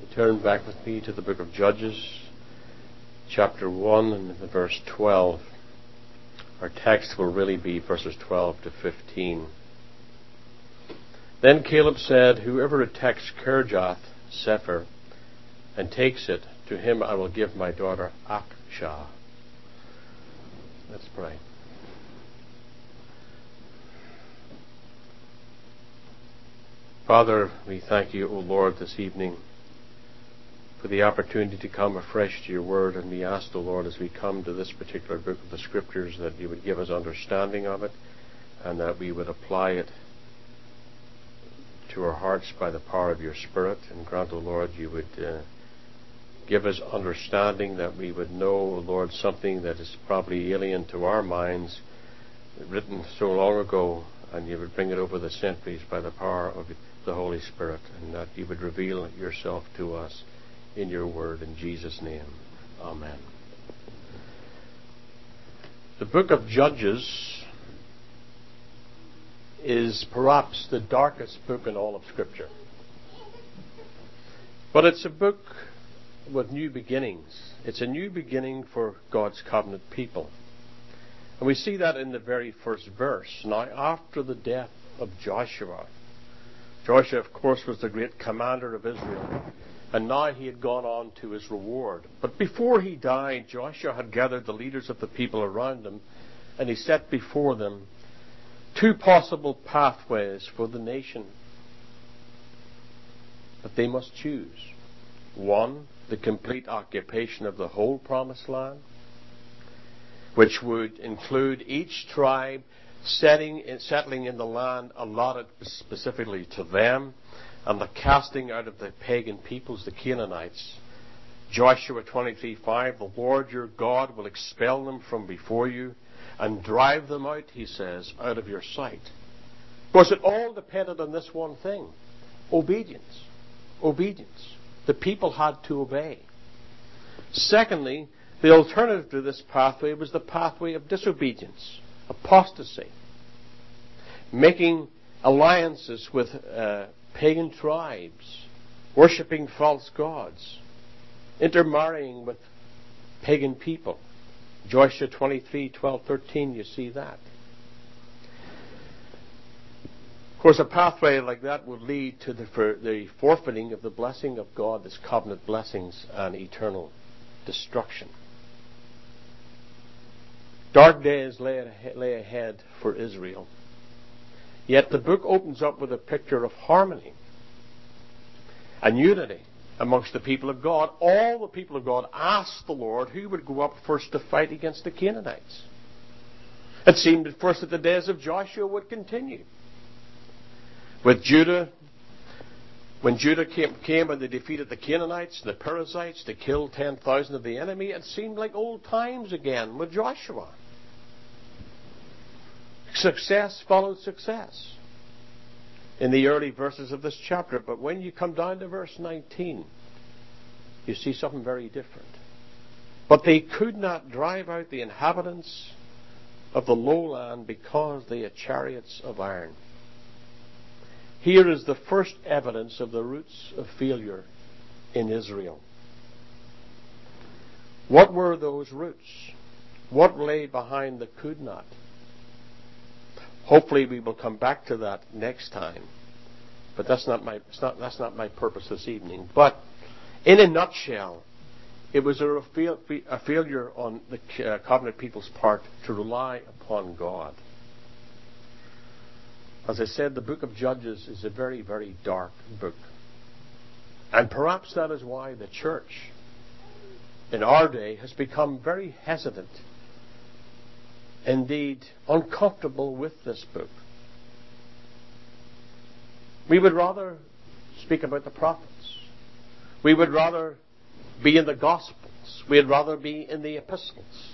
Turn back with me to the book of Judges, chapter 1 and verse 12. Our text will really be verses 12 to 15. Then Caleb said, "Whoever attacks Kirjath Sepher and takes it, to him I will give my daughter Akshah." Let's pray. Father, we thank you, O Lord, this evening for the opportunity to come afresh to your word, and we ask, O Lord, as we come to this particular book of the Scriptures, that you would give us understanding of it and that we would apply it to our hearts by the power of your Spirit. And grant, O Lord, you would give us understanding, that we would know, O Lord, something that is probably alien to our minds, written so long ago, and you would bring it over the centuries by the power of the Holy Spirit, and that you would reveal yourself to us in your word. In Jesus' name, amen. The book of Judges is perhaps the darkest book in all of Scripture. But it's a book with new beginnings. It's a new beginning for God's covenant people. And we see that in the very first verse. Now, after the death of Joshua, of course, was the great commander of Israel, and now he had gone on to his reward. But before he died, Joshua had gathered the leaders of the people around him, and he set before them two possible pathways for the nation that they must choose. One, the complete occupation of the whole promised land, which would include each tribe settling in the land allotted specifically to them, and the casting out of the pagan peoples, the Canaanites. Joshua 23:5, "The Lord your God will expel them from before you and drive them out," he says, "out of your sight." Of course, it all depended on this one thing: obedience. Obedience. The people had to obey. Secondly, the alternative to this pathway was the pathway of disobedience, apostasy, making alliances with pagan tribes, worshipping false gods, intermarrying with pagan people. Joshua 23:12-13, you see that. Of course, a pathway like that would lead to the forfeiting of the blessing of God, His covenant blessings, and eternal destruction. Dark days lay ahead for Israel. Yet the book opens up with a picture of harmony and unity amongst the people of God. All the people of God asked the Lord who would go up first to fight against the Canaanites. It seemed at first that the days of Joshua would continue. With Judah, when Judah came and they defeated the Canaanites, the Perizzites, they killed 10,000 of the enemy, it seemed like old times again with Joshua. Success followed success in the early verses of this chapter. But when you come down to verse 19, you see something very different. "But they could not drive out the inhabitants of the lowland because they had chariots of iron." Here is the first evidence of the roots of failure in Israel. What were those roots? What lay behind the could not? Hopefully we will come back to that next time. But that's not my purpose this evening. But in a nutshell, it was a failure on the covenant people's part to rely upon God. As I said, the book of Judges is a very, very dark book. And perhaps that is why the church in our day has become very hesitant, indeed uncomfortable with this book. We would rather speak about the prophets. We would rather be in the Gospels. We'd rather be in the epistles.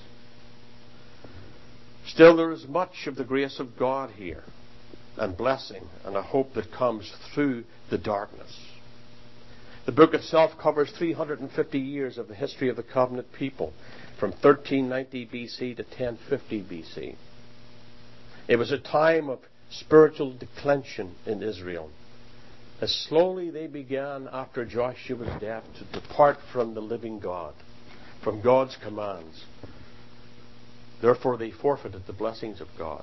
Still, there is much of the grace of God here, and blessing, and a hope that comes through the darkness. The book itself covers 350 years of the history of the covenant people, from 1390 BC to 1050 BC. It was a time of spiritual declension in Israel. as slowly they began after Joshua's death to depart from the living God, from God's commands. Therefore they forfeited the blessings of God.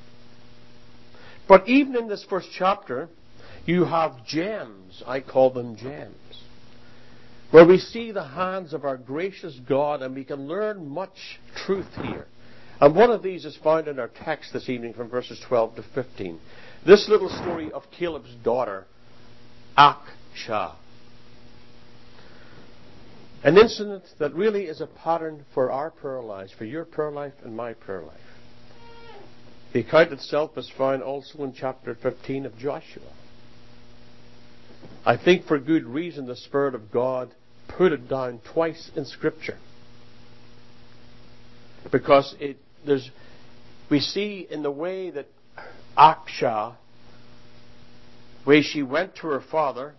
But even in this first chapter, you have gems, I call them gems, where we see the hands of our gracious God, and we can learn much truth here. And one of these is found in our text this evening from verses 12 to 15. This little story of Caleb's daughter, Akshah. An incident that really is a pattern for our prayer lives, for your prayer life and my prayer life. The account itself is found also in chapter 15 of Joshua. I think for good reason the Spirit of God put it down twice in Scripture. Because we see in the way that Akshah, where she went to her father,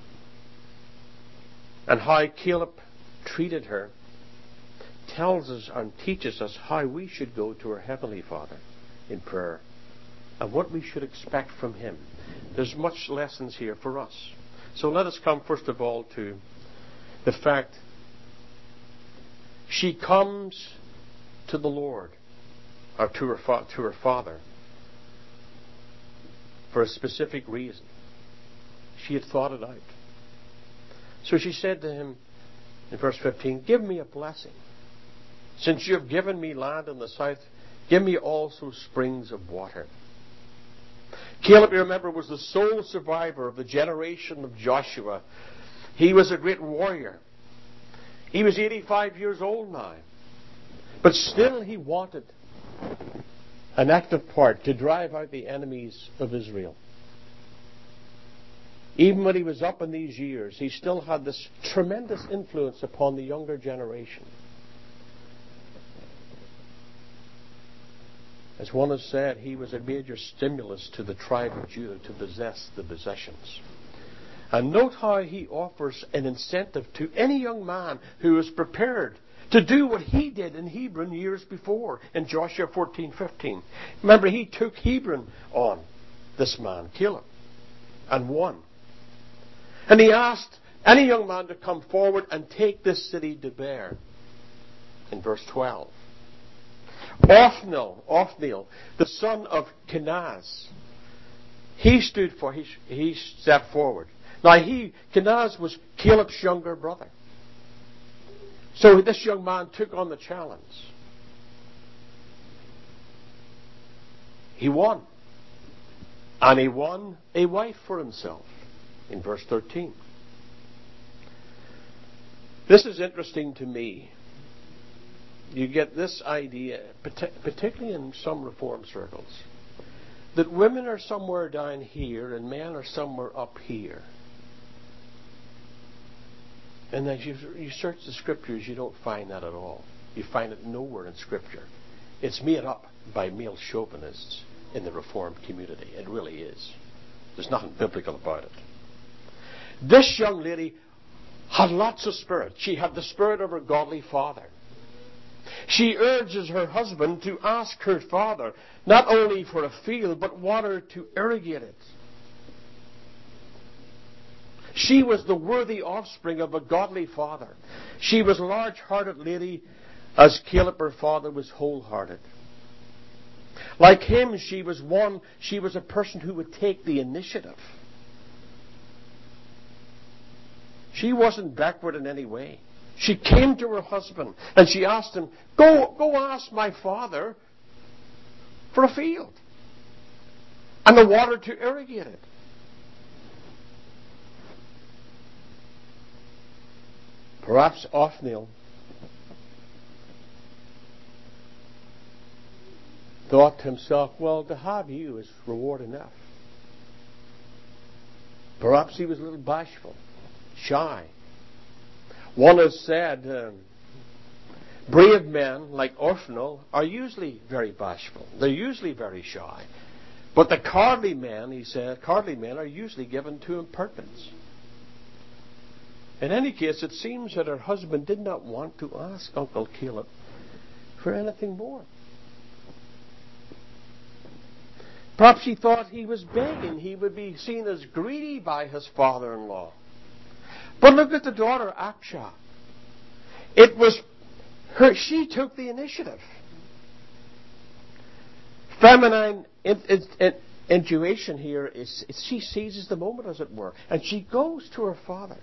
and how Caleb treated her, tells us and teaches us how we should go to our Heavenly Father in prayer and what we should expect from Him. There's much lessons here for us. So let us come first of all to the fact she comes to the Lord, or to her father, for a specific reason. She had thought it out. So she said to him in verse 15, "Give me a blessing. Since you have given me land in the south, give me also springs of water." Caleb, you remember, was the sole survivor of the generation of Joshua. He was a great warrior. He was 85 years old now. But still he wanted an active part to drive out the enemies of Israel. Even when he was up in these years, he still had this tremendous influence upon the younger generation. As one has said, he was a major stimulus to the tribe of Judah to possess the possessions. And note how he offers an incentive to any young man who is prepared to do what he did in Hebron years before in Joshua 14:15. Remember, he took Hebron on, this man, Caleb, and won. And he asked any young man to come forward and take this city to bear in verse 12. Othniel, the son of Kenaz, he stepped forward. Now Kenaz was Caleb's younger brother. So this young man took on the challenge. He won. And he won a wife for himself in verse 13. This is interesting to me. You get this idea, particularly in some Reformed circles, that women are somewhere down here and men are somewhere up here. And as you search the Scriptures, you don't find that at all. You find it nowhere in Scripture. It's made up by male chauvinists in the Reformed community. It really is. There's nothing biblical about it. This young lady had lots of spirit. She had the spirit of her godly father. She urges her husband to ask her father not only for a field, but water to irrigate it. She was the worthy offspring of a godly father. She was a large-hearted lady, as Caleb, her father, was wholehearted. Like him, she was a person who would take the initiative. She wasn't backward in any way. She came to her husband and she asked him, Go ask my father for a field and the water to irrigate it. Perhaps Othniel thought to himself, well, to have you is reward enough. Perhaps he was a little bashful, shy. One has said, brave men like Othniel are usually very bashful. They're usually very shy. But the cowardly men, he said, cowardly men are usually given to impertinence. In any case, it seems that her husband did not want to ask Uncle Caleb for anything more. Perhaps he thought he was begging. He would be seen as greedy by his father-in-law. But look at the daughter, Achsah. It was her, she took the initiative. Feminine intuition here is she seizes the moment, as it were, and she goes to her father.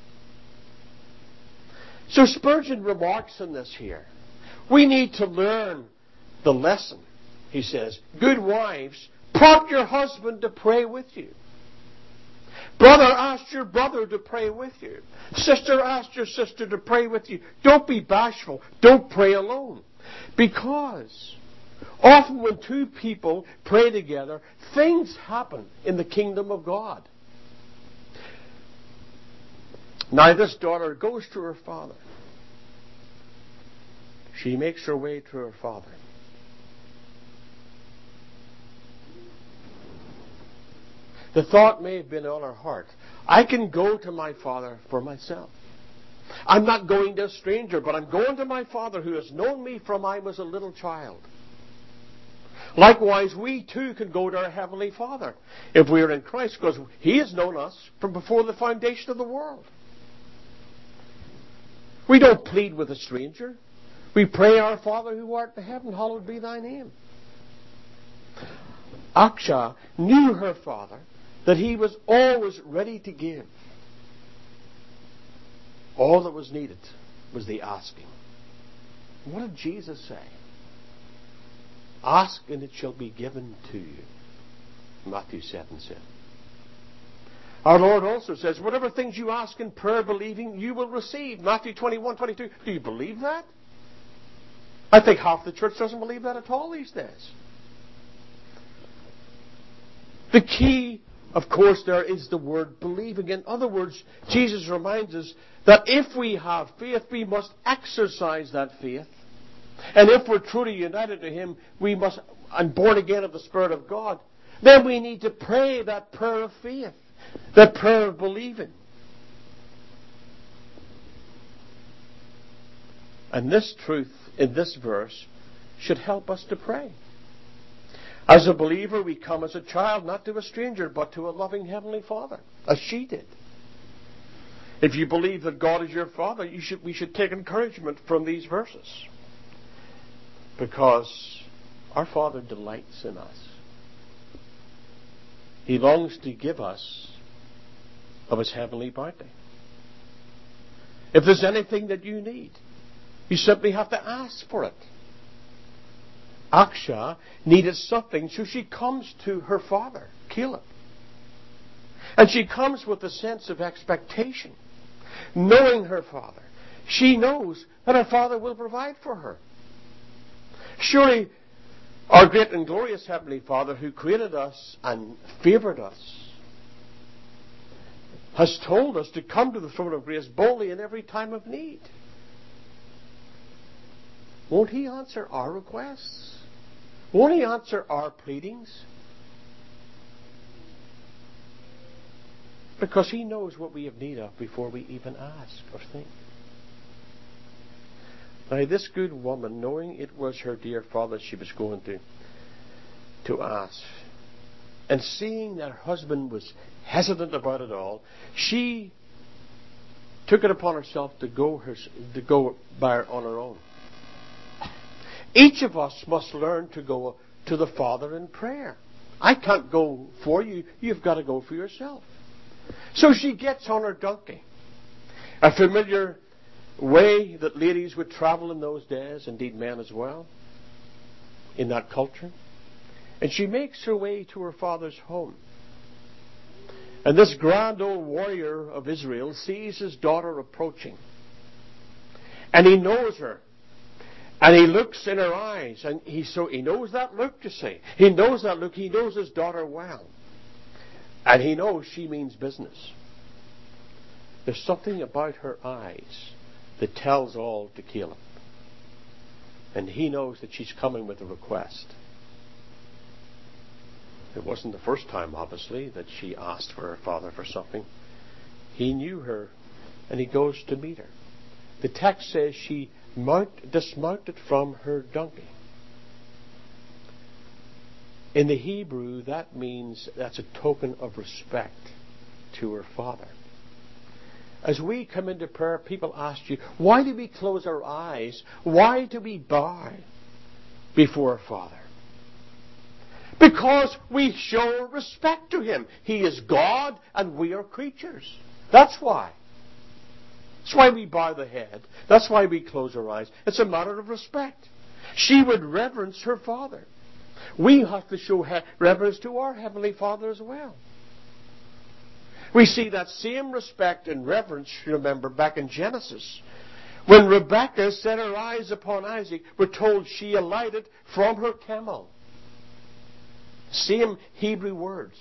So Spurgeon remarks on this here. We need to learn the lesson, he says. Good wives, prompt your husband to pray with you. Brother, ask your brother to pray with you. Sister, ask your sister to pray with you. Don't be bashful. Don't pray alone. Because often when two people pray together, things happen in the kingdom of God. Now this daughter goes to her father. She makes her way to her father. The thought may have been on her heart, I can go to my father for myself. I'm not going to a stranger, but I'm going to my father who has known me from I was a little child. Likewise, we too can go to our Heavenly Father if we are in Christ, because He has known us from before the foundation of the world. We don't plead with a stranger. We pray, Our Father who art in heaven, hallowed be thy name. Achsah knew her father, that he was always ready to give. All that was needed was the asking. What did Jesus say? Ask and it shall be given to you. Matthew 7:7. Our Lord also says, whatever things you ask in prayer believing, you will receive. Matthew 21:22. Do you believe that? I think half the church doesn't believe that at all these days. The key, of course, there is the word believing. In other words, Jesus reminds us that if we have faith, we must exercise that faith. And if we're truly united to Him, we must, and born again of the Spirit of God, then we need to pray that prayer of faith, that prayer of believing. And this truth in this verse should help us to pray. As a believer, we come as a child, not to a stranger, but to a loving Heavenly Father, as she did. If you believe that God is your Father, we should take encouragement from these verses. Because our Father delights in us. He longs to give us of His heavenly bounty. If there's anything that you need, you simply have to ask for it. Achsah needed something, so she comes to her father, Caleb. And she comes with a sense of expectation. Knowing her father, she knows that her father will provide for her. Surely our great and glorious Heavenly Father, who created us and favored us, has told us to come to the throne of grace boldly in every time of need. Won't He answer our requests? Won't He answer our pleadings? Because He knows what we have need of before we even ask or think. Now this good woman, knowing it was her dear father she was going to ask, and seeing that her husband was hesitant about it all, she took it upon herself to go by her on her own. Each of us must learn to go to the Father in prayer. I can't go for you. You've got to go for yourself. So she gets on her donkey. A familiar way that ladies would travel in those days, indeed men as well, in that culture. And she makes her way to her father's home. And this grand old warrior of Israel sees his daughter approaching. And he knows her. And he looks in her eyes. And he knows that look, you see. He knows that look. He knows his daughter well. And he knows she means business. There's something about her eyes that tells all to Caleb. And he knows that she's coming with a request. It wasn't the first time, obviously, that she asked for her father for something. He knew her, and he goes to meet her. The text says she dismounted from her donkey. In the Hebrew, that means that's a token of respect to her Father. As we come into prayer, people ask you, why do we close our eyes? Why do we bow before our Father? Because we show respect to Him. He is God and we are creatures. That's why. That's why we bow the head. That's why we close our eyes. It's a matter of respect. She would reverence her Father. We have to show reverence to our Heavenly Father as well. We see that same respect and reverence, remember, back in Genesis. When Rebekah set her eyes upon Isaac, we're told she alighted from her camel. Same Hebrew words.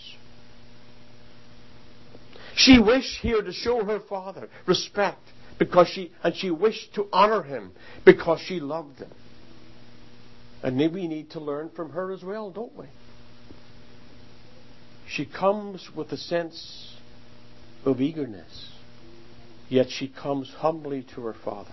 She wished here to show her father respect because she wished to honor him because she loved him. And we need to learn from her as well, don't we? She comes with a sense of eagerness, yet she comes humbly to her Father.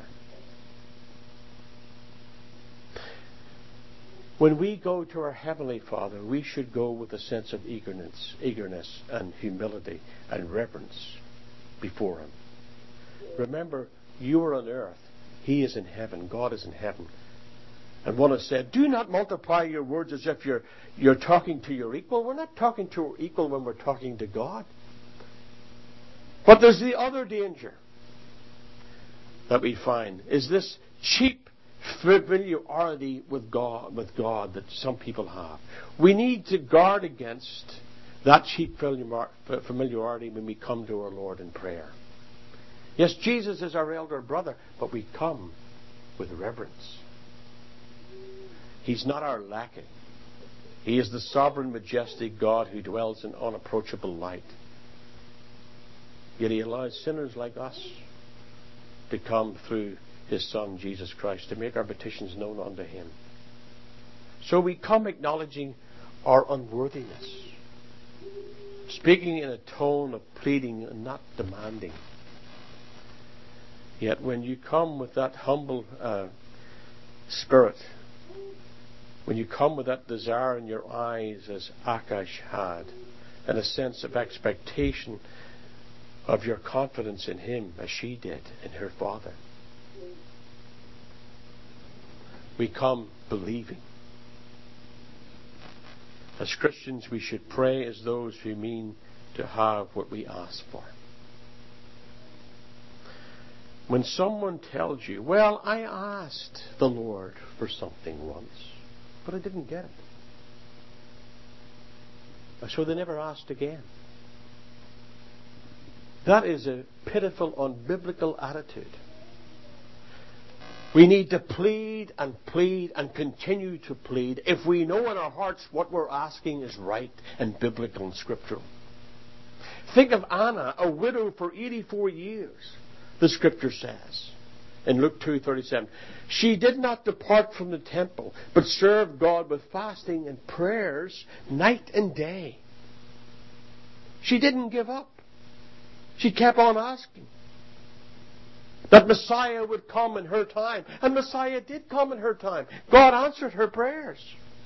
When we go to our Heavenly Father, we should go with a sense of eagerness and humility and reverence before Him. Remember, you are on earth. He is in heaven. God is in heaven. And one has said, do not multiply your words as if you're talking to your equal. We're not talking to our equal when we're talking to God. But there's the other danger that we find, is this cheap familiarity with God that some people have. We need to guard against that cheap familiarity when we come to our Lord in prayer. Yes, Jesus is our elder brother, but we come with reverence. He's not our lackey. He is the sovereign, majestic God who dwells in unapproachable light. Yet He allows sinners like us to come through His Son, Jesus Christ, to make our petitions known unto Him. So we come acknowledging our unworthiness, speaking in a tone of pleading and not demanding. Yet when you come with that humble spirit, when you come with that desire in your eyes as Akash had, and a sense of expectation of your confidence in Him as she did in her Father, we come believing. As Christians, we should pray as those who mean to have what we ask for. When someone tells you, well, I asked the Lord for something once, but I didn't get it, so they never asked again. That is a pitiful, unbiblical attitude. We need to plead and continue to plead if we know in our hearts what we're asking is right and biblical and scriptural. Think of Anna, a widow for 84 years, the scripture says in Luke 2:37. She did not depart from the temple, but served God with fasting and prayers night and day. She didn't give up. She kept on asking that Messiah would come in her time. And Messiah did come in her time. God answered her prayers.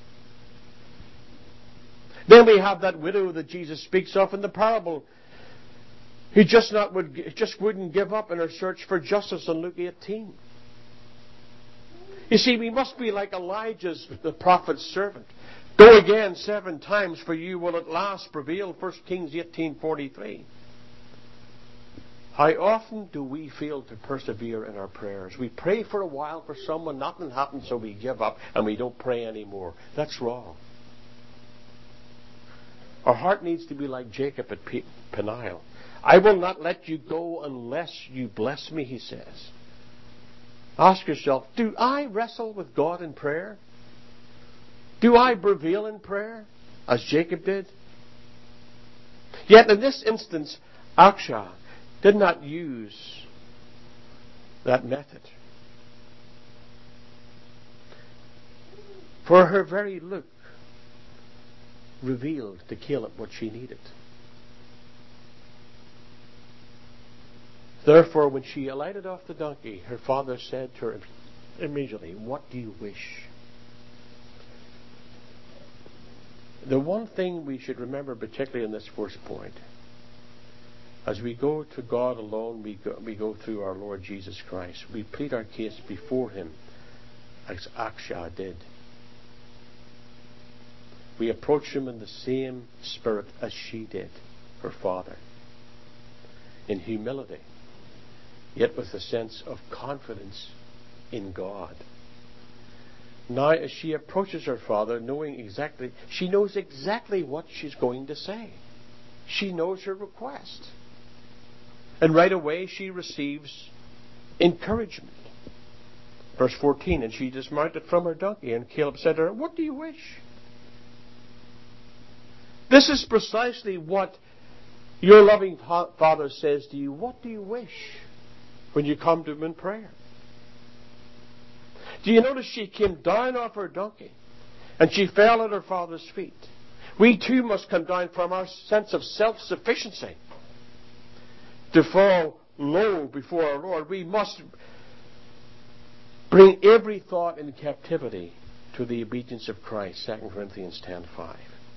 Then we have that widow that Jesus speaks of in the parable, who just wouldn't give up in her search for justice in Luke 18. You see, we must be like Elijah's, the prophet's servant. Go again 7 times, for you will at last prevail. 1 Kings 18:43. How often do we fail to persevere in our prayers? We pray for a while for someone, nothing happens, so we give up and we don't pray anymore. That's wrong. Our heart needs to be like Jacob at Peniel. I will not let you go unless you bless me, he says. Ask yourself, do I wrestle with God in prayer? Do I prevail in prayer, as Jacob did? Yet in this instance, Aksha did not use that method. For her very look revealed to Caleb what she needed. Therefore, when she alighted off the donkey, her father said to her immediately, what do you wish? The one thing we should remember, particularly in this first point, as we go to God alone, we go through our Lord Jesus Christ. We plead our case before Him, as Aksha did. We approach Him in the same spirit as she did, her father, in humility, yet with a sense of confidence in God. Now, as she approaches her father, she knows exactly what she's going to say. She knows her request. And right away she receives encouragement. Verse 14, and she dismounted from her donkey, and Caleb said to her, "What do you wish?" This is precisely what your loving Father says to you. What do you wish when you come to Him in prayer? Do you notice she came down off her donkey and she fell at her father's feet? We too must come down from our sense of self-sufficiency to fall low before our Lord. We must bring every thought in captivity to the obedience of Christ. 2 Corinthians 10:5.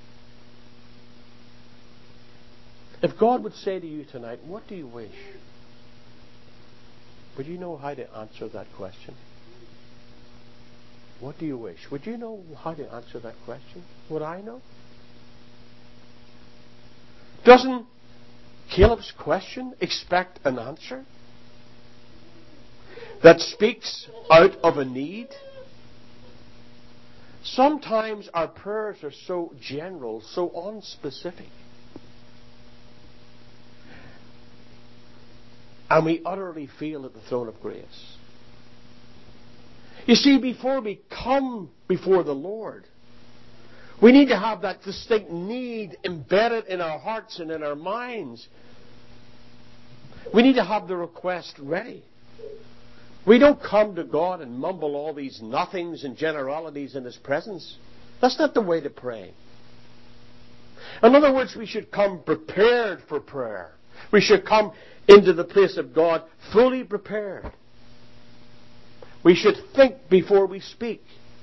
If God would say to you tonight, "What do you wish?" would you know how to answer that question? What do you wish? Would you know how to answer that question? Would I know? Doesn't Caleb's question expect an answer that speaks out of a need? Sometimes our prayers are so general, so unspecific, and we utterly fail at the throne of grace. You see, before we come before the Lord, we need to have that distinct need embedded in our hearts and in our minds. We need to have the request ready. We don't come to God and mumble all these nothings and generalities in His presence. That's not the way to pray. In other words, we should come prepared for prayer. We should come into the place of God fully prepared. We should think before we speak.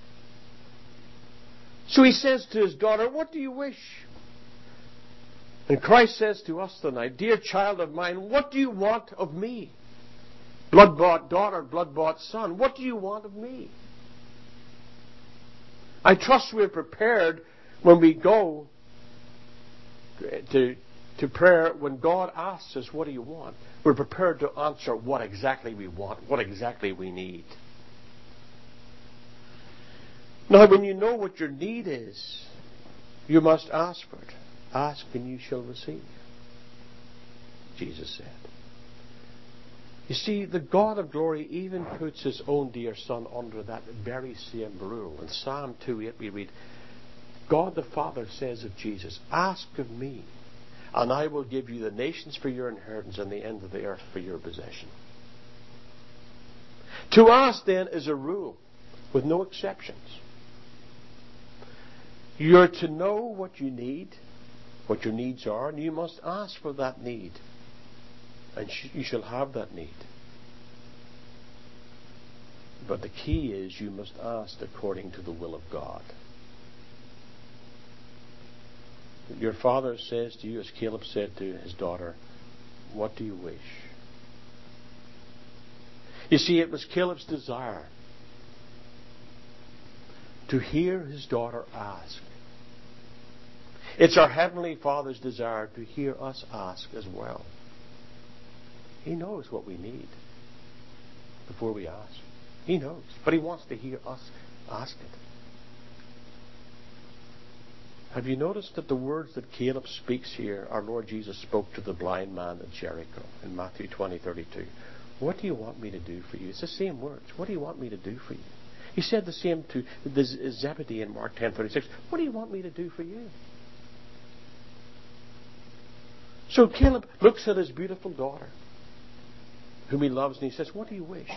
So he says to his daughter, "What do you wish?" And Christ says to us tonight, "Dear child of mine, what do you want of me? Blood-bought daughter, blood-bought son, what do you want of me?" I trust we're prepared when we go to prayer. When God asks us, "What do you want?" we're prepared to answer what exactly we want, what exactly we need. Now, when you know what your need is, you must ask for it. Ask and you shall receive, Jesus said. You see, the God of glory even puts His own dear Son under that very same rule. In Psalm 2:8 we read, God the Father says of Jesus, "Ask of me, and I will give you the nations for your inheritance and the end of the earth for your possession." To ask, then, is a rule with no exceptions. You're to know what you need, what your needs are, and you must ask for that need. And you shall have that need. But the key is you must ask according to the will of God. Your father says to you, as Caleb said to his daughter, "What do you wish?" You see, it was Caleb's desire to hear his daughter ask. It's our Heavenly Father's desire to hear us ask as well. He knows what we need before we ask. He knows. But He wants to hear us ask it. Have you noticed that the words that Caleb speaks here, our Lord Jesus spoke to the blind man at Jericho in Matthew 20:32. "What do you want me to do for you?" It's the same words. "What do you want me to do for you?" He said the same to Zebedee in Mark 10:36. "What do you want me to do for you?" So Caleb looks at his beautiful daughter, whom he loves, and he says, "What do you wish?"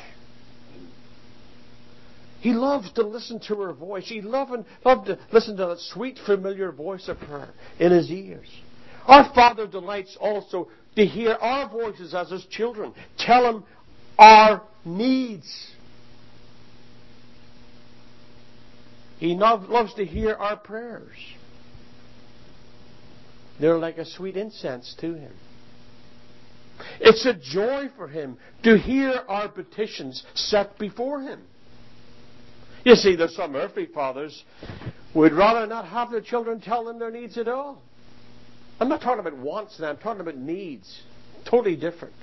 He loves to listen to her voice. He loved to listen to that sweet, familiar voice of her in his ears. Our Father delights also to hear our voices as His children. Tell Him our needs. He loves to hear our prayers. They're like a sweet incense to Him. It's a joy for Him to hear our petitions set before Him. You see, there's some earthly fathers who would rather not have their children tell them their needs at all. I'm not talking about wants now, I'm talking about needs. Totally different.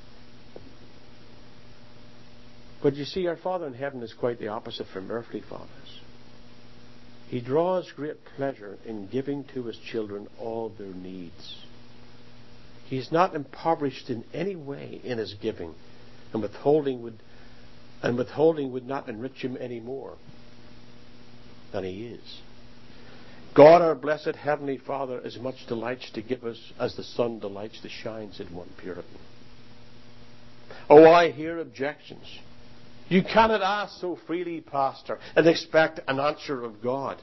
But you see, our Father in heaven is quite the opposite from earthly fathers. He draws great pleasure in giving to His children all their needs. He's not impoverished in any way in His giving, and withholding would not enrich Him any more than He is. God, our blessed Heavenly Father, as much delights to give us as the sun delights to shine, said one Puritan. Oh, I hear objections. You cannot ask so freely, Pastor, and expect an answer of God.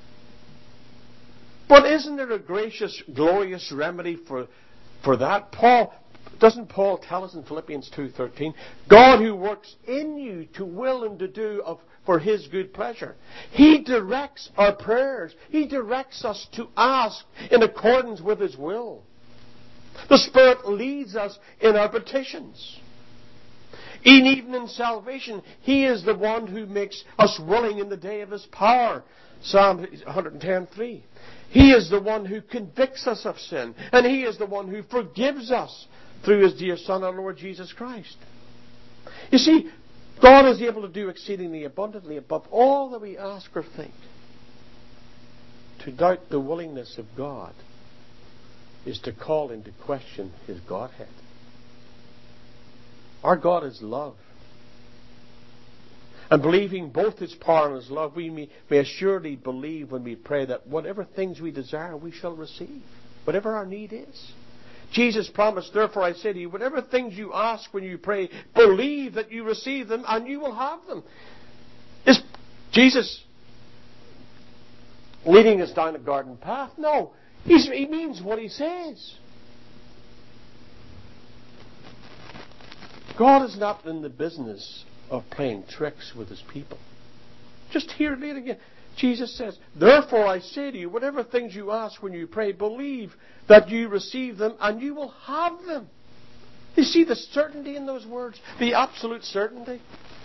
But isn't there a gracious, glorious remedy for that? Doesn't Paul tell us in Philippians 2:13, God who works in you to will and to do for His good pleasure. He directs our prayers. He directs us to ask in accordance with His will. The Spirit leads us in our petitions. Even in salvation, He is the one who makes us willing in the day of His power. Psalm 110:3. He is the one who convicts us of sin, and He is the one who forgives us through His dear Son, our Lord Jesus Christ. You see, God is able to do exceedingly abundantly above all that we ask or think. To doubt the willingness of God is to call into question His Godhead. Our God is love. And believing both His power and His love, we may assuredly believe when we pray that whatever things we desire, we shall receive. Whatever our need is. Jesus promised, therefore I say to you, whatever things you ask when you pray, believe that you receive them and you will have them. Is Jesus leading us down a garden path? No. He means what He says. God is not in the business of playing tricks with His people. Just hear it again. Jesus says, therefore I say to you, whatever things you ask when you pray, believe that you receive them and you will have them. You see the certainty in those words? The absolute certainty.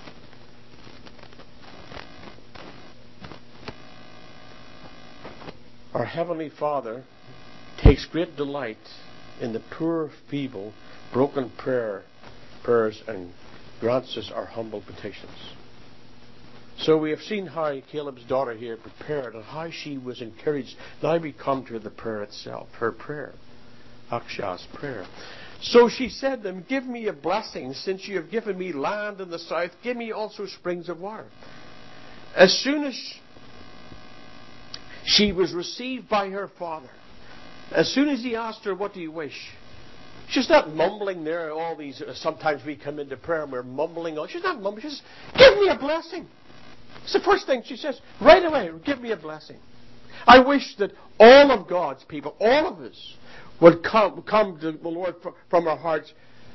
Our Heavenly Father takes great delight in the poor, feeble, broken prayers and grants us our humble petitions. So we have seen how Caleb's daughter here prepared and how she was encouraged. Now we come to the prayer itself, her prayer, Akshah's prayer. So she said to them, give me a blessing, since you have given me land in the south, give me also springs of water. As soon as she was received by her father, as soon as he asked her, what do you wish? She's not mumbling there all these, sometimes we come into prayer and we're mumbling. She's not mumbling, she says, give me a blessing. It's the first thing she says, right away, give me a blessing. I wish that all of God's people, all of us, would come to the Lord from our hearts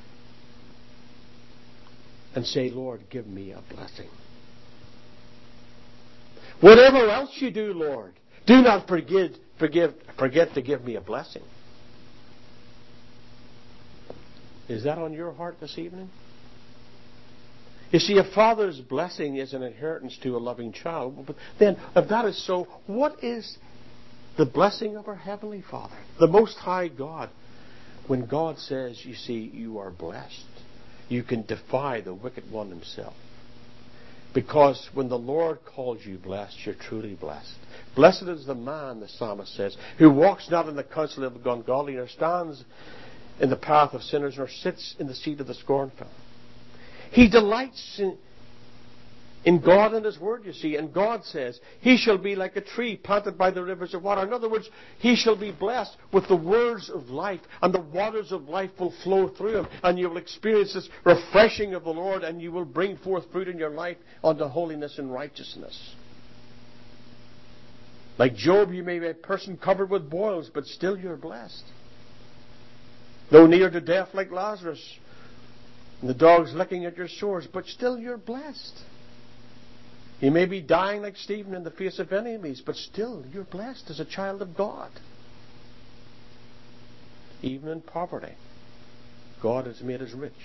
and say, Lord, give me a blessing. Whatever else you do, Lord, do not forget to give me a blessing. Is that on your heart this evening? You see, a father's blessing is an inheritance to a loving child. But then, if that is so, what is the blessing of our Heavenly Father, the Most High God? When God says, you see, you are blessed, you can defy the wicked one himself. Because when the Lord calls you blessed, you're truly blessed. Blessed is the man, the psalmist says, who walks not in the counsel of the ungodly, nor stands in the path of sinners, nor sits in the seat of the scornful. He delights in God and His Word, you see. And God says, He shall be like a tree planted by the rivers of water. In other words, He shall be blessed with the words of life, and the waters of life will flow through Him, and you will experience this refreshing of the Lord, and you will bring forth fruit in your life unto holiness and righteousness. Like Job, you may be a person covered with boils, but still you're blessed. Though near to death like Lazarus, and the dogs licking at your sores, but still you're blessed. You may be dying like Stephen in the face of enemies, but still you're blessed as a child of God. even in poverty, God has made us rich.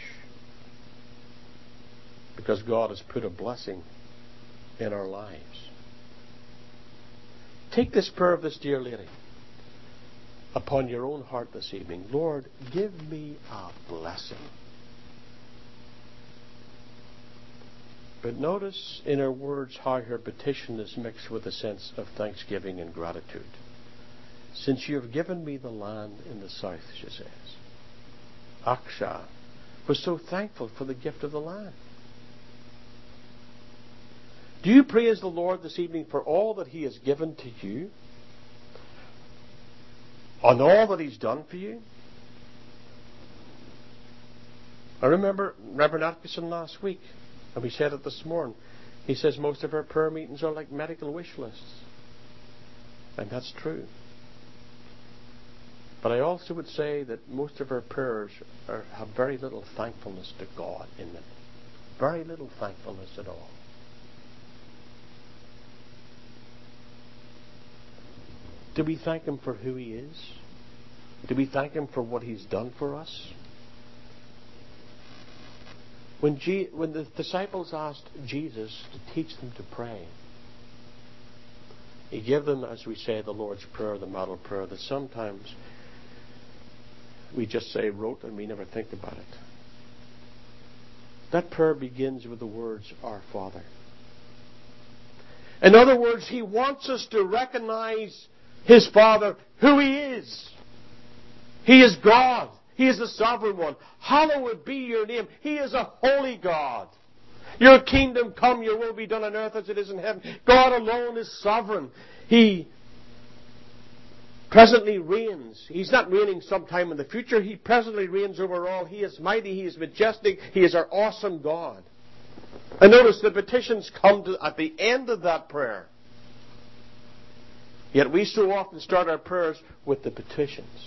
Because God has put a blessing in our lives. Take this prayer of this dear lady upon your own heart this evening. Lord, give me a blessing. But notice in her words how her petition is mixed with a sense of thanksgiving and gratitude. Since you have given me the land in the south, she says. Aksha was so thankful for the gift of the land. Do you praise the Lord this evening for all that He has given to you? On all that He's done for you? I remember Reverend Atkinson last week, and we said it this morning. He says most of our prayer meetings are like medical wish lists. And that's true. But I also would say that most of our prayers have very little thankfulness to God in them. Very little thankfulness at all. Do we thank Him for who He is? Do we thank Him for what He's done for us? When the disciples asked Jesus to teach them to pray, He gave them, as we say, the Lord's Prayer, the model prayer, that sometimes we just say rote and we never think about it. That prayer begins with the words, Our Father. In other words, He wants us to recognize His Father, who He is. He is God. He is the sovereign one. Hallowed be your name. He is a holy God. Your kingdom come, your will be done on earth as it is in heaven. God alone is sovereign. He presently reigns. He's not reigning sometime in the future. He presently reigns over all. He is mighty. He is majestic. He is our awesome God. And notice the petitions come at the end of that prayer. Yet we so often start our prayers with the petitions.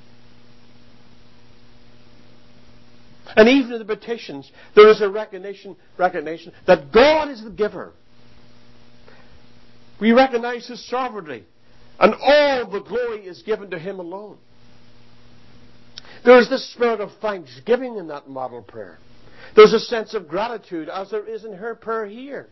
And even in the petitions, there is a recognition that God is the giver. We recognize His sovereignty, and all the glory is given to Him alone. There is this spirit of thanksgiving in that model prayer. There's a sense of gratitude, as there is in her prayer here.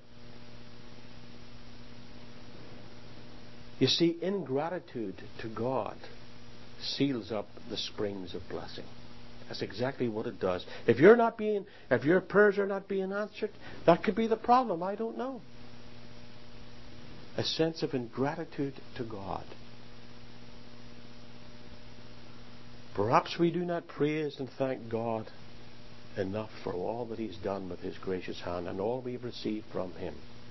You see, ingratitude to God seals up the springs of blessing. That's exactly what it does. If your prayers are not being answered, that could be the problem. I don't know. A sense of ingratitude to God. Perhaps we do not praise and thank God enough for all that He's done with His gracious hand and all we've received from Him.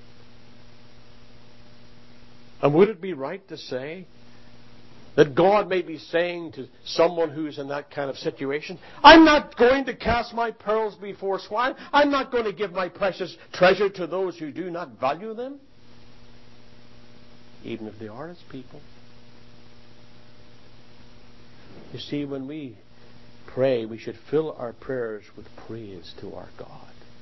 And would it be right to say that God may be saying to someone who's in that kind of situation, I'm not going to cast my pearls before swine. I'm not going to give my precious treasure to those who do not value them, even if they are His people. You see, when we pray, we should fill our prayers with praise to our God.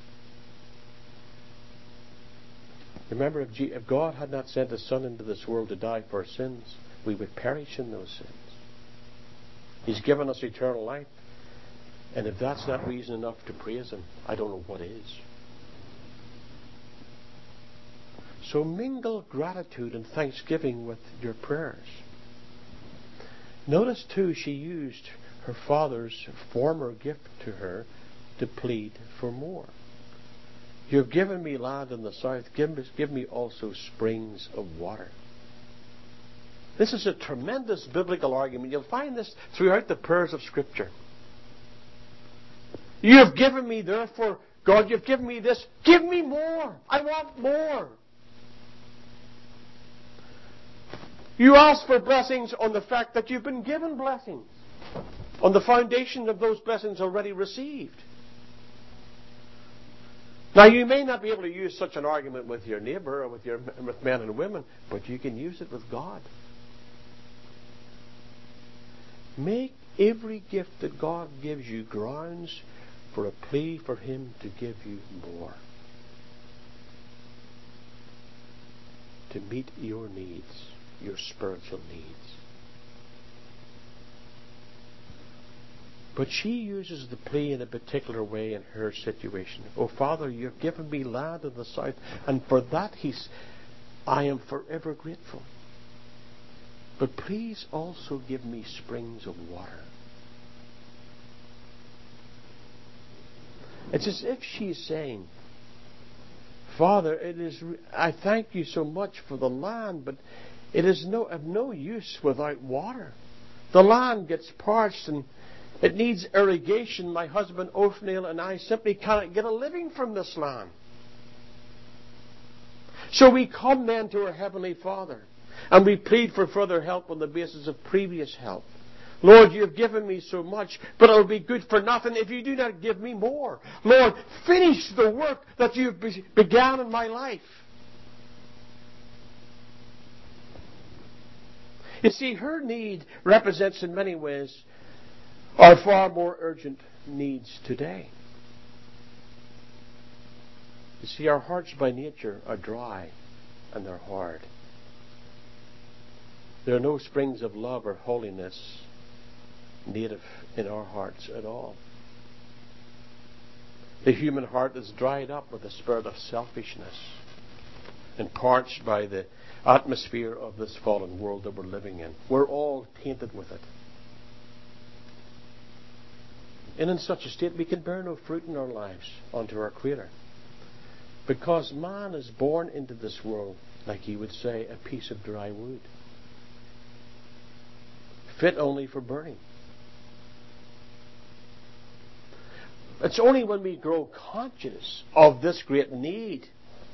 Remember, if God had not sent His Son into this world to die for our sins, we would perish in those sins. He's given us eternal life. And if that's not reason enough to praise Him, I don't know what is. So mingle gratitude and thanksgiving with your prayers. Notice too, she used her father's former gift to her to plead for more. You have given me land in the south. Give me also springs of water. This is a tremendous biblical argument. You'll find this throughout the prayers of Scripture. You have given me, therefore, God, you've given me this. Give me more. I want more. You ask for blessings on the fact that you've been given blessings, on the foundation of those blessings already received. Now, you may not be able to use such an argument with your neighbor or with men and women, but you can use it with God. Make every gift that God gives you grounds for a plea for Him to give you more. To meet your needs, your spiritual needs. But she uses the plea in a particular way in her situation. Oh, Father, you've given me land in the south, and for that I am forever grateful. But please also give me springs of water. It's as if she's saying, Father, I thank you so much for the land, but it is of no use without water. The land gets parched and it needs irrigation. My husband Othniel and I simply cannot get a living from this land. So we come then to our Heavenly Father and we plead for further help on the basis of previous help. Lord, you have given me so much, but it will be good for nothing if you do not give me more. Lord, finish the work that you have began in my life. You see, her need represents in many ways our far more urgent needs today. You see, our hearts by nature are dry and they're hard. There are no springs of love or holiness native in our hearts at all. The human heart is dried up with the spirit of selfishness and parched by the atmosphere of this fallen world that we're living in. We're all tainted with it. And in such a state we can bear no fruit in our lives unto our Creator. Because man is born into this world, like he would say, a piece of dry wood, fit only for burning. It's only when we grow conscious of this great need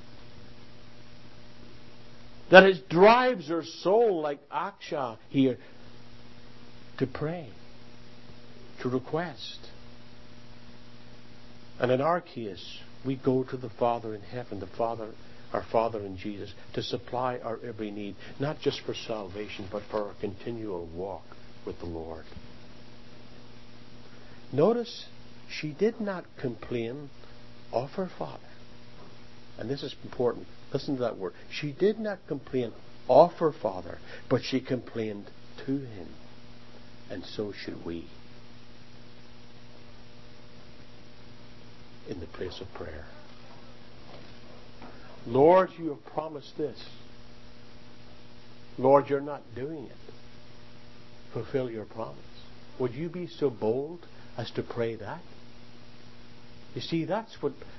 that it drives our soul, like Aksha here, to pray, to request. And in our case, we go to the Father in heaven, our Father in Jesus, to supply our every need, not just for salvation, but for our continual walk with the Lord. Notice, she did not complain of her father. And this is important. Listen to that word. She did not complain of her father, but she complained to him. And so should we. In the place of prayer. Lord, you have promised this. Lord, you're not doing it. Fulfill your promise. Would you be so bold as to pray that? You see, that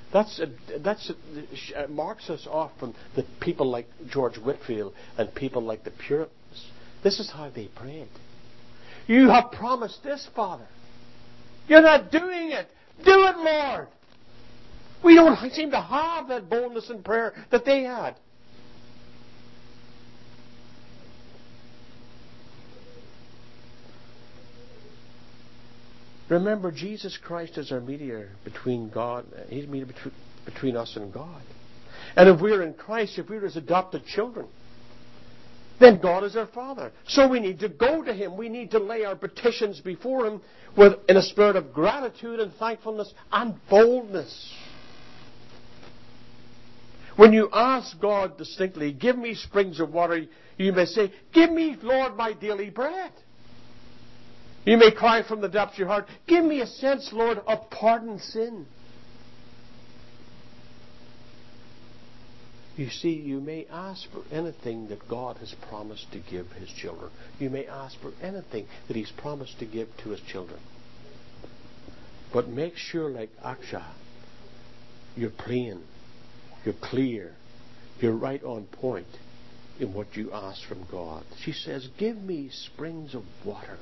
marks us off from the people like George Whitefield and people like the Puritans. This is how they prayed. You have promised this, Father. You're not doing it. Do it, Lord. We don't seem to have that boldness in prayer that they had. Remember, Jesus Christ is our mediator between God. He's mediator between us and God. And if we're in Christ, if we're His adopted children, then God is our Father. So we need to go to Him. We need to lay our petitions before Him in a spirit of gratitude and thankfulness and boldness. When you ask God distinctly, give me springs of water, you may say, give me, Lord, my daily bread. You may cry from the depths of your heart, give me a sense, Lord, of pardoned sin. You see, you may ask for anything that God has promised to give His children. You may ask for anything that He's promised to give to His children. But make sure, like Aksha, you're plain, you're clear, you're right on point in what you ask from God. She says, give me springs of water.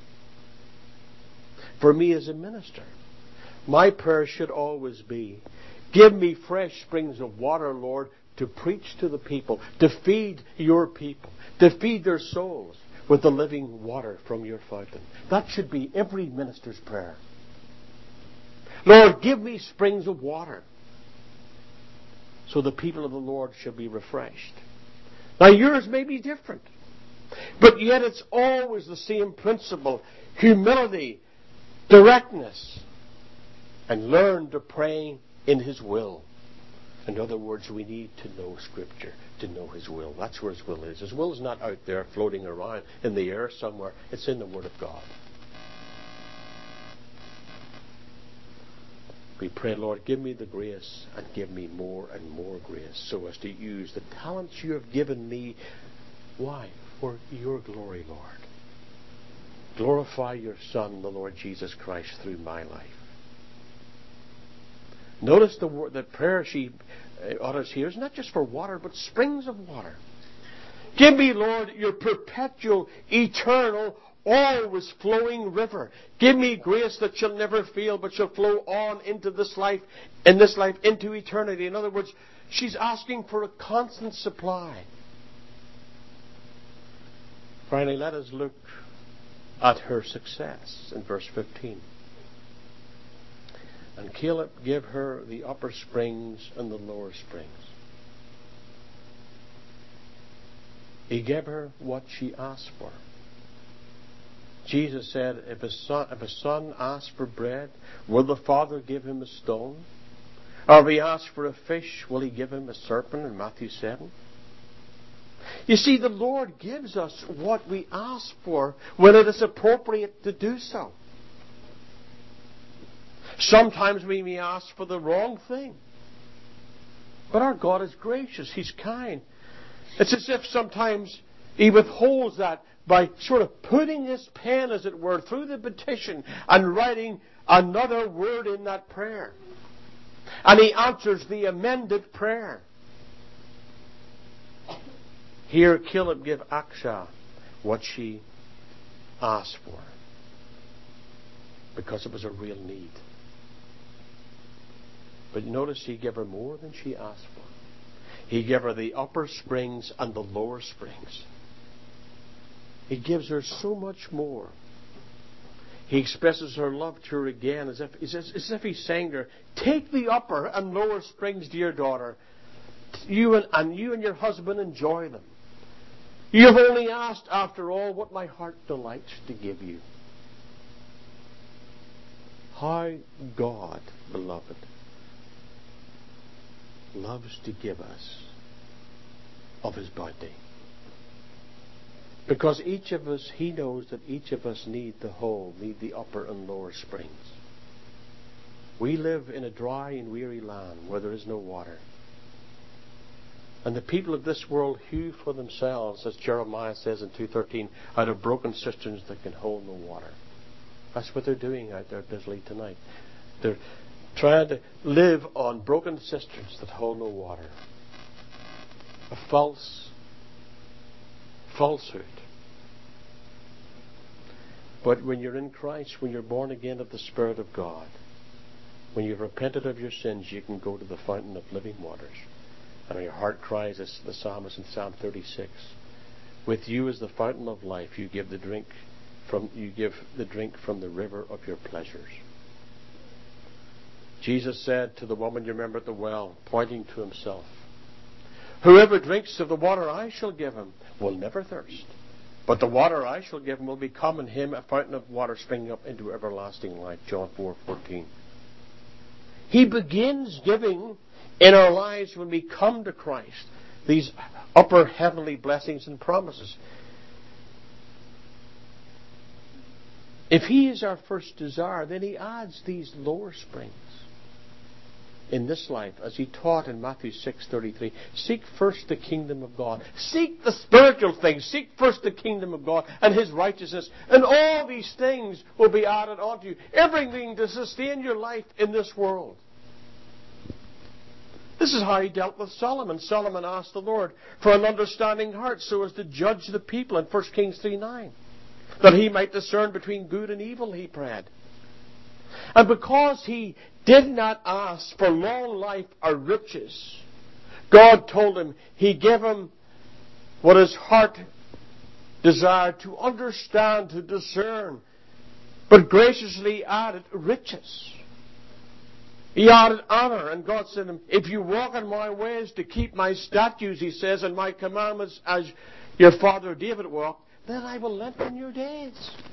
For me as a minister, my prayer should always be, give me fresh springs of water, Lord, to preach to the people, to feed your people, to feed their souls with the living water from your fountain. That should be every minister's prayer. Lord, give me springs of water, so the people of the Lord shall be refreshed. Now yours may be different, but yet it's always the same principle: humility, directness, and learn to pray in His will. In other words, we need to know Scripture to know His will. That's where His will is. His will is not out there floating around in the air somewhere. It's in the Word of God. We pray, Lord, give me the grace and give me more and more grace so as to use the talents you have given me. Why? For your glory, Lord. Glorify your Son, the Lord Jesus Christ, through my life. Notice the prayer she utters here is not just for water, but springs of water. Give me, Lord, your perpetual, eternal, always flowing river. Give me grace that shall never fail, but shall flow on into this life, into eternity. In other words, she's asking for a constant supply. Finally, let us look at her success in verse 15. And Caleb gave her the upper springs and the lower springs. He gave her what she asked for. Jesus said, if a son asks for bread, will the father give him a stone? Or if he asks for a fish, will he give him a serpent in Matthew 7? You see, the Lord gives us what we ask for when it is appropriate to do so. Sometimes we may ask for the wrong thing. But our God is gracious. He's kind. It's as if sometimes He withholds that by sort of putting His pen, as it were, through the petition and writing another word in that prayer. And He answers the amended prayer. Here Caleb gave Achsah what she asked for, because it was a real need. But notice he gave her more than she asked for. He gave her the upper springs and the lower springs. He gives her so much more. He expresses her love to her again as if he's saying to her, take the upper and lower springs, dear daughter. You and your husband enjoy them. You have only asked, after all, what my heart delights to give you. How God, beloved, loves to give us of His bounty. Because each of us, He knows that each of us need the upper and lower springs. We live in a dry and weary land where there is no water. And the people of this world hew for themselves, as Jeremiah says in 2:13, out of broken cisterns that can hold no water. That's what they're doing out there busily tonight. They're trying to live on broken cisterns that hold no water. A falsehood. But when you're in Christ, when you're born again of the Spirit of God, when you've repented of your sins, you can go to the fountain of living waters. And your heart cries, as the psalmist in Psalm 36, with you is the fountain of life. You give the drink from the river of your pleasures. Jesus said to the woman, you remember at the well, pointing to Himself, whoever drinks of the water I shall give him will never thirst. But the water I shall give him will become in him a fountain of water springing up into everlasting life. John 4:14. He begins giving in our lives when we come to Christ these upper heavenly blessings and promises. If He is our first desire, then He adds these lower springs in this life, as He taught in Matthew 6:33. Seek first the kingdom of God. Seek the spiritual things. Seek first the kingdom of God and His righteousness. And all these things will be added onto you. Everything to sustain your life in this world. This is how He dealt with Solomon. Solomon asked the Lord for an understanding heart so as to judge the people in 1 Kings 3:9. That he might discern between good and evil, he prayed. And because he did not ask for long life or riches, God told him, He gave him what his heart desired to understand, to discern, but graciously added riches. He added honor, and God said to him, if you walk in my ways to keep my statutes, He says, and my commandments as your father David walked, then I will lengthen your days.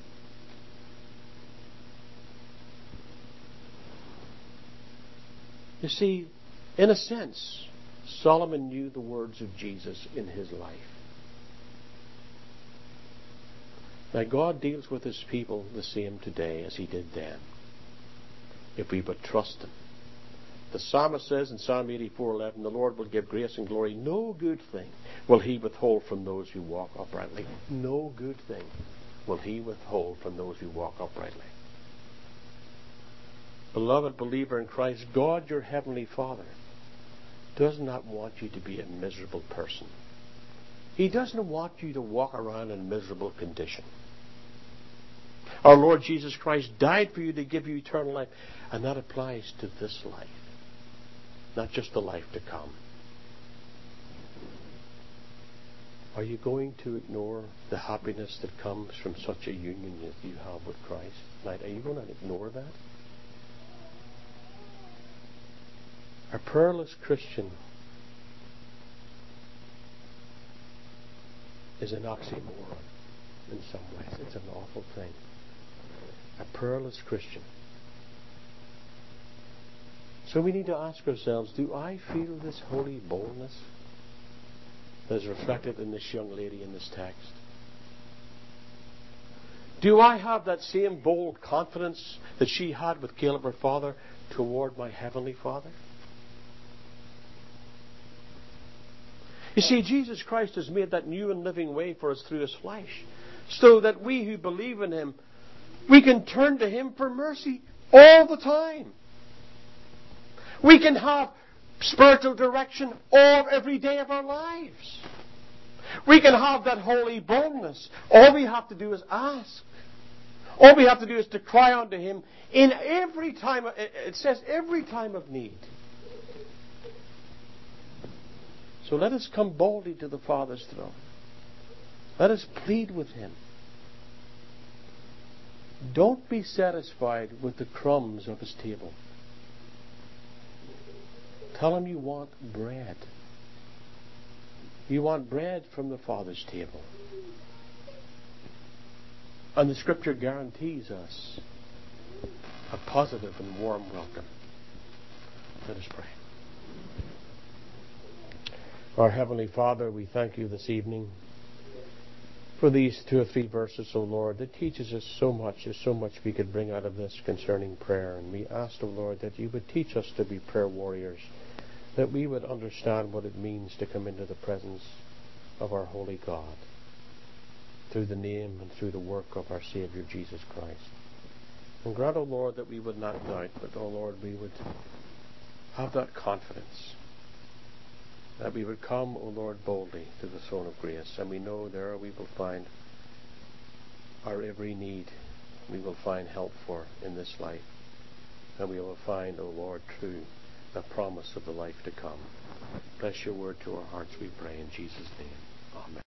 You see, in a sense, Solomon knew the words of Jesus in his life. Now God deals with His people the same today as He did then, if we but trust Him The psalmist says in Psalm 84:11, the Lord will give grace and glory. No good thing will he withhold from those who walk uprightly. No good thing will he withhold from those who walk uprightly. Beloved believer in Christ, God, your heavenly Father, does not want you to be a miserable person. He doesn't want you to walk around in a miserable condition. Our Lord Jesus Christ died for you to give you eternal life, and that applies to this life, not just the life to come. Are you going to ignore the happiness that comes from such a union that you have with Christ? Are you going to ignore that? A prayerless Christian is an oxymoron in some ways. It's an awful thing. A prayerless Christian. So we need to ask ourselves, do I feel this holy boldness that is reflected in this young lady in this text? Do I have that same bold confidence that she had with Caleb, her father, toward my heavenly Father? You see, Jesus Christ has made that new and living way for us through His flesh, so that we who believe in Him, we can turn to Him for mercy all the time. We can have spiritual direction every day of our lives. We can have that holy boldness. All we have to do is ask. All we have to do is to cry unto Him in every time, it says every time of need. So let us come boldly to the Father's throne. Let us plead with Him. Don't be satisfied with the crumbs of His table. Tell Him you want bread. You want bread from the Father's table. And the Scripture guarantees us a positive and warm welcome. Let us pray. Our Heavenly Father, we thank You this evening for these 2 or 3 verses, O Lord, that teaches us so much. There's so much we could bring out of this concerning prayer. And we ask, O Lord, that You would teach us to be prayer warriors, that we would understand what it means to come into the presence of our holy God through the name and through the work of our Savior Jesus Christ. And grant, O Lord, that we would not doubt, but, O Lord, we would have that confidence, that we would come, O Lord, boldly to the throne of grace. And we know there we will find our every need. We will find help for in this life. And we will find, O Lord, true the promise of the life to come. Bless Your word to our hearts, we pray, in Jesus' name. Amen.